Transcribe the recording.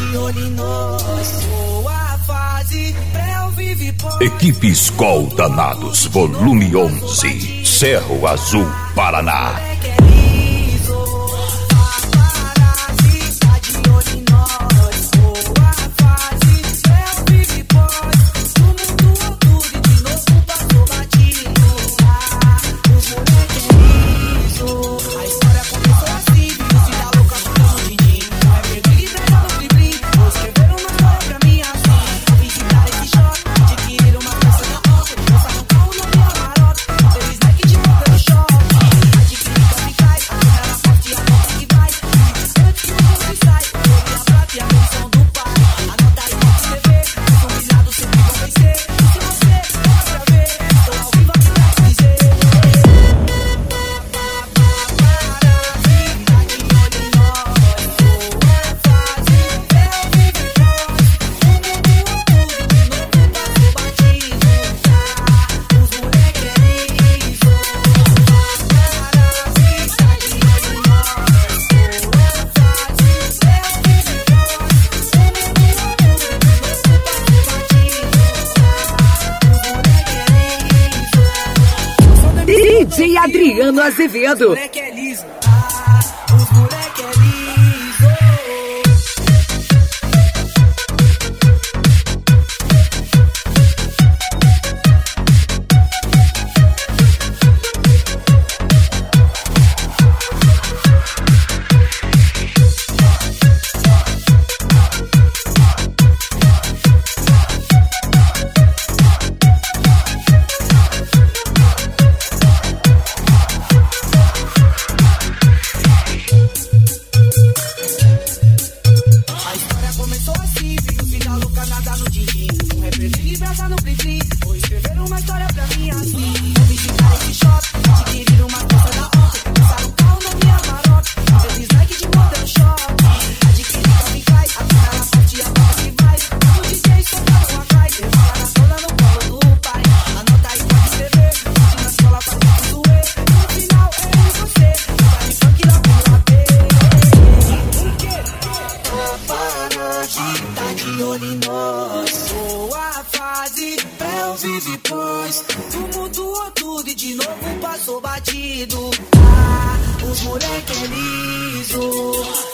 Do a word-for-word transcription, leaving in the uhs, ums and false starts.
de olho em nós. Boa fase, pré vive pós. Equipe Skol Danados, volume onze, Cerro Azul, Paraná. D J Adriano Azevedo. Moleque é liso. Ah, os moleque é liso. Começou assim, viu o final louca nada no din-din. Um rapper de brasa no plim-plim. Vou escrever uma história pra mim assim. Vou visitar esse shopping, adquirir uma coisa da ontem. Passar um carro na minha marote, fazer dislike de modelo shopping. Adquirir Calvin Klein, a mina na sorte e a bola que vai. Quando o D J soltar uma cai, levar a toda no colo do pai. Anota aí, pode escrever, pede na escola pra não zoer. No final é eu e você, vai me funk lá pro A B. O quê? Tá de olho em nós. Boa fase, pré vive pós. Tumultuou tudo e de novo passou batido. Ah, os moleque é liso.